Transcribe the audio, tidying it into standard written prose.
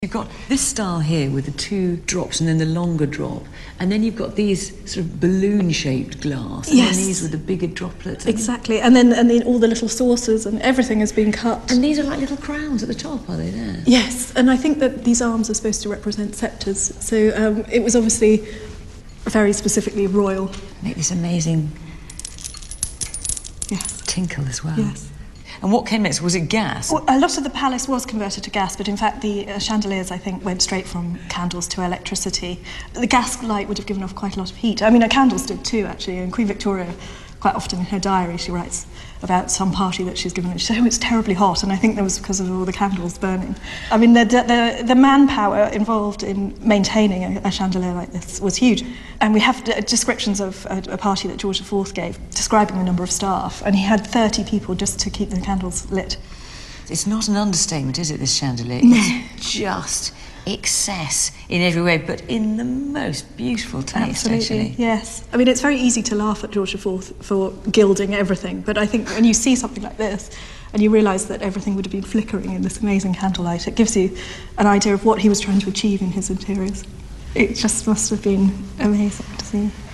You've got this style here with the two drops and then the longer drop, and then you've got these sort of balloon-shaped glass, and Yes. then these with the bigger droplets. Exactly, and then all the little saucers and everything has been cut. And these are like little crowns at the top, are they there? Yes, and I think that these arms are supposed to represent sceptres, so it was obviously very specifically royal. Make this amazing Yes. tinkle as well. Yes. And what came next? Was it gas? Well, a lot of the palace was converted to gas, but in fact the chandeliers, I think, went straight from candles to electricity. The gas light would have given off quite a lot of heat. I mean, candles did too, actually, and Queen Victoria, quite often in her diary, she writes about some party that she's given, and she said, oh, it's terribly hot, and I think that was because of all the candles burning. I mean, the manpower involved in maintaining a chandelier like this was huge. And we have descriptions of a party that George IV gave, describing the number of staff, and he had 30 people just to keep the candles lit. It's not an understatement, is it, this chandelier? No. It's just excess in every way, but in the most beautiful taste, Absolutely, actually. yes. I mean, it's very easy to laugh at George IV for gilding everything, but I think when you see something like this and you realise that everything would have been flickering in this amazing candlelight, it gives you an idea of what he was trying to achieve in his interiors. It just must have been amazing to see.